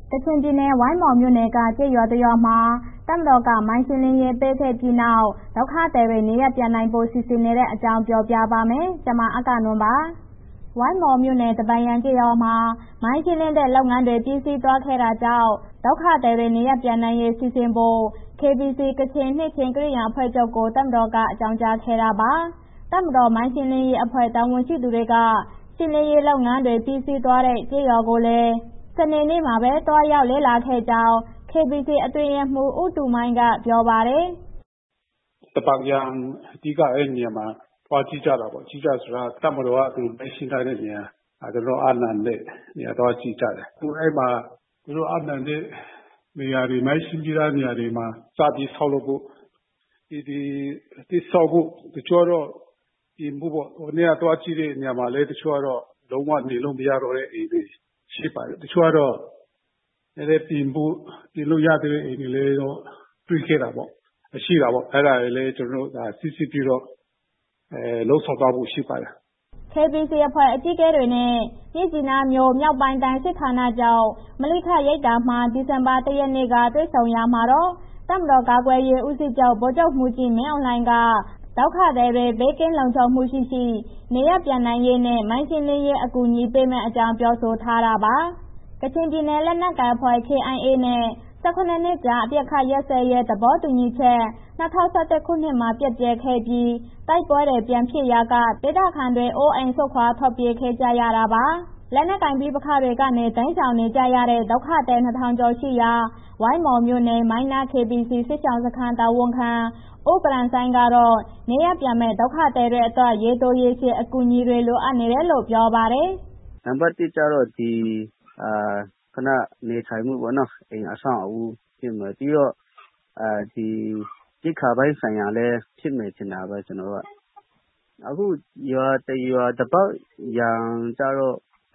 ကချင်ပြည်နယ်ဝိုင်းမော်မြို့နယ်ကကျေးရွာတစ်ရွာမှာတပ်မတော်ကမိုင်းရှင်းလင်းရေးပေးခဲ့ပြီးနောက်ဒုက္ခသည်တွေနေရပ်ပြန်နိုင်ဖို့စီစဉ်နေတဲ့အကြောင်းပြောပြပါမယ်။ ဗွီအိုအေမြန်မာပိုင်းသတင်းထောက် မအဂ္ဂနွန်က သတင်းပေးပို့ထားပါတယ်။ ဝိုင်းမော်မြို့နယ် ဒဘတ်ယန်ကျေးရွာမှာ မိုင်းရှင်းလင်းတဲ့လုပ်ငန်းတွေပြီးစီးသွားခဲ့တာကြောင့် ဒုက္ခသည်တွေနေရပ်ပြန်နိုင်ရေးစီစဉ်ဖို့ KBC ကချင်နှစ်ခြင်းခရစ်ယာန်အဖွဲ့ချုပ်ကို တပ်မတော်ကအကြောင်းကြားခဲ့တာပါ။ တပ်မတော်မိုင်းရှင်းလင်းရေးအဖွဲ့တာဝန်ရှိသူတွေက ရှင်းလင်းရေးလုပ်ငန်းတွေပြီးစီးသွားတဲ့ကျေးရွာကိုလည်း စနေနေ့မှာပဲ သွားရောက်လေ့လာခဲ့ကြောင်း KBC အတွင်းရေးမှူး ဦးတူမိုင်းက ပြောပါတယ်။ “ဒဘတ်ယန်အဓိကအဲ့နေရာမှာသွားကြည့်ကြတာပေါ့။ ကြည့်ကြဆိုတာတပ်မတော်ကမိုင်းရှင်းထားတဲ့နေရာကျွန်တော်တို့အပ်နှံတဲ့နေရာသွားကြည့်ကြတယ်။ အခုအဲ့မှာသူတို့အပ်နှံတဲ့နေရာတွေမိုင်းရှင်းပြီးသားနေရာတွေမှာစပြီးဆောက်လုပ်ဖို့ဒီဆောက်ဖို့တချို့တော့ပြင်ဖို့ပေါ့ဟိုနေ့ကသွားကြည့်တဲ့နေရာမှာလည်းတချို့ကတော့လုံးဝနေလို့မရတော့တဲ့အိမ်တွေရှိပါတယ်။ တချို့ကတော့နည်းနည်းပြင်လို့ရတဲ့အိမ်တွေလည်းတွေ့ခဲ့တာပေါ့ရှိတာပေါ့အဲ့ဒါတွေလည်းကျွန်တော်တို့စစ်ဆေးပြီးတော့လုပ်ဆောင်သွားဖို့ရှိပါတယ်။” KBC အဖွဲ့အကြီးအကဲတွေနဲ့ မြစ်ကြီးနားမြို့မြောက်ပိုင်းတိုင်းစစ်ဌာနချုပ်မလိခရိပ်သာမှာ ဒီဇင်ဘာ ၁ ရက်နေ့က တွေ့ဆုံရာမှာတော့ တပ်မတော်ကာကွယ်ရေးဦးစီးချုပ် ဗိုလ်ချုပ်မှူးကြီးမင်းအောင်လှိုင်က ဒုက္ခသည်တွေ ဘေးကင်းလုံခြုံမှုရှိရှိ နေရပ်ပြန်နိုင်ရေးနဲ့ မိုင်းရှင်းလင်းရေးအကူအညီပေးမယ့်အကြောင်းပြောဆိုထားတာပါ။ ကချင်ပြည်နယ်လက်နက်ကိုင်အဖွဲ့ KIA နဲ့ ၁၇ နှစ်ကြာအပစ်အခတ်ရပ်စဲရေးသဘောတူညီချက် ၂၀၁၁ ခုနှစ်မှာ ပျက်ပြယ်ခဲ့ပြီး တိုက်ပွဲတွေပြန်ဖြစ်ရာက ဒေသခံတွေ အိုးအိမ်စွန့်ခွာထွက်ပြေးခဲ့ကြရတာပါ။ လက်နက်ကိုင်ပဋိပက္ခတွေကနေ တိမ်းရှောင်နေကြရတဲ့ ဒုက္ခသည် ၂,၀၀၀ ကျော်ရှိရာ ဝိုင်းမော်မြို့နယ် မိုင်းနား KBC စစ်ရှောင်စခန်းတာဝန်ခံ ဦးဂရန်ဆိုင်းကတော့ နေရပ်ပြန်မယ့် ဒုက္ခသည်တွေအတွက် ရေတိုရေရှည်အကူအညီတွေလိုအပ်နေတယ်လို့ ပြောပါတယ်။ “နံပါတ် ၁ ကျတော့ဒီခဏနေထိုင်မှုပေါ့နော်အိမ်အဆောက်အဦးဖြစ်မယ်ပြီးတော့ဒီရိက္ခာပိုင်းဆိုင်ရာလည်းဖြစ်မယ်ထင်တာပဲကျွန်တော်တို့ကအခုရွာတစ်ရွာဒဘတ်ယန်ကျတော့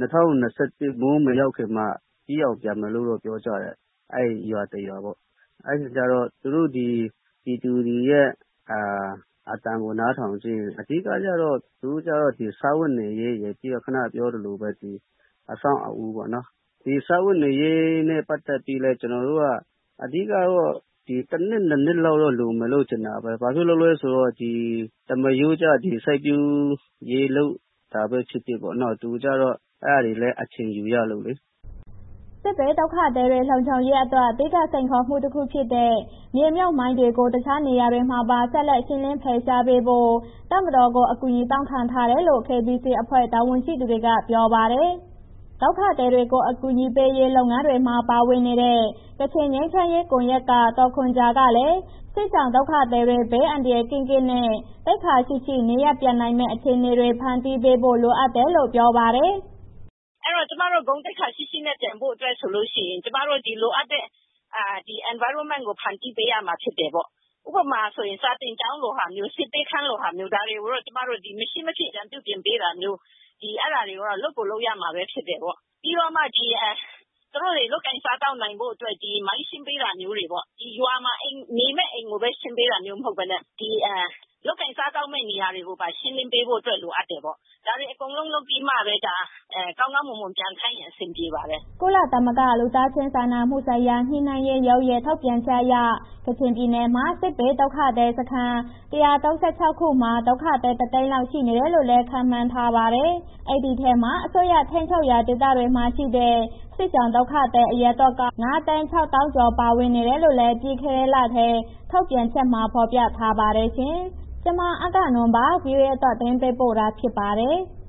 2021မိုးမရောက်ခင်မှာပြီးအောင်ပြန်မယ်လို့တော့ပြောကြတယ်အဲ့ရွာတစ်ရွာပေါ့အဲ့ဒါကျတော့သူတို့ဒီပြည်သူတွေရဲ့အသံကိုနားထောင်ကြည့်ရင်အဓိကကျတော့သူတို့ကျတော့ဒီစားဝတ်နေရေးရယ်ပြီးတော့ခုနပြောသလိုပဲဒီအဆောက်အဦးပေါ့နော်ဒီစားဝတ်နေရေးနဲ့ပတ်သက်ပြီးလဲကျွန်တော်တို့ကအဓိကတော့ဒီတစ်နှစ် 2 နှစ်လောက်တော့လိုမယ်လို့ထင်တာပဲဘာဖြစ်လို့လဲဆိုတော့ဒီတမားရိုးကျဒီစိုက်ပျိုးရေးလုပ်တာပဲဖြစ်ဖြစ်ပေါ့နော်သူကျတော့အဲ့ဒါတွေလည်းအချိန်ယူရလို့လေ။စစ်ဘေးဒုက္ခသည်တွေလုံခြုံရေးအတွက် အဓိကစိန်ခေါ်မှုတစ်ခုဖြစ်တဲ့ မြေမြှုပ်မိုင်းတွေကို တခြားနေရာတွေမှာပါ ဆက်လက်ရှင်းလင်းဖယ်ရှားပေးဖို့ တပ်မတော်ကို အကူအညီတောင်းခံထားတယ်လို့ KBC အဖွဲ့တာဝန်ရှိသူတွေက ပြောပါတယ်။ ဒုက္ခသည်တွေကို အကူအညီပေးရေးလုပ်ငန်းတွေမှာ ပါဝင်နေတဲ့ ကချင်ငြိမ်းချမ်းရေးကွန်ရက်က ဒေါ်ခွန်ဂျာကလည်း စစ်ရှောင်ဒုက္ခသည်တွေ ဘေးအန္တရာယ်ကင်းကင်းနဲ့ သိက္ခာရှိရှိနေရပ်ပြန်နိုင်မယ့် အခြေအနေတွေ ဖန်တီးပေးဖို့လိုအပ်တယ်လို့ ပြောပါတယ်။ “အဲ့တော့ကျမတို့ဂုဏ်သိက္ခာရှိရှိနဲ့ပြန်ဖို့အတွက်ဆိုလို့ရှိရင်ကျမတို့ဒီလိုအပ်တဲ့environment ကိုဖန်တီးပေးရမှာဖြစ်တယ်ပေါ့ဥပမာဆိုရင်စာသင်ကျောင်းလိုဟာမျိုးစစ်ဘေးခန်းလိုဟာမျိုးဒါတွေကိုတော့ကျမတို့ဒီမရှိမဖြစ်ပြုပြင်ပေးတာမျိုးအဲ့ဒါတွေကိုတော့လုပ်ကိုလုပ်ရမှာပဲဖြစ်တယ်ပေါ့ပြီးတော့မှသူတို့တွေလုပ်ကိုင်စားသောက်နိုင်ဖို့အတွက်ဒီမိုင်းရှင်းပေးတာမျိုးတွေပေါ့ဒီရွာမှာနေမဲ့အိမ်ကိုပဲရှင်းပေးတာမျိုးမဟုတ်ဘဲနဲ့ဒီလုပ်ကိုင်စားသောက်မယ့်နေရာတွေကိုပါရှင်းလင်းပေးဖို့အတွက်လိုအပ်တယ်ပေါ့ဒါတွေအကုန်လုံးလုပ်ပြီးမှပဲဒါကောင်းကောင်းမွန်မွန်ပြန်ခိုင်းရင်အဆင်ပြေပါတယ်။ ” ကုလသမဂ္ဂလူသားချင်းစာနာမှုဆိုင်ရာညှိနှိုင်းရေးရုံးရဲ့ထုတ်ပြန်ချက်အရ ကချင်ပြည်နယ်မှာ စစ်ဘေးဒုက္ခသည်စခန်း ၁၃၆ ခုမှာ ဒုက္ခသည် ၁၀၀,၀၀၀ လောက်ရှိနေတယ်လို့လည်း ခန့်မှန်းထားပါတယ်။ အဲ့ဒီထဲမှာ အစိုးရထိန်းချုပ်ရာဒေသတွေမှာရှိတဲ့ စစ်ရှောင်ဒုက္ခသည်အရေအတွက်က ၅၆၀,၀၀၀ ကျော်ပါဝင်နေတယ်လို့လည်း ပြီးခဲ့တဲ့လထဲ ထုတ်ပြန်ချက်မှာ ဖော်ပြထားပါတယ်ရှင်။ ကျွန်မအဂ္ဂနွန်က VOA အတွက် သတင်းပေးပို့ထားဖြစ်ပါတယ်။